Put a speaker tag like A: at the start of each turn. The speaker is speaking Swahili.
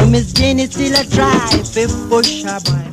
A: Miss Jenny still a try fi push her boy.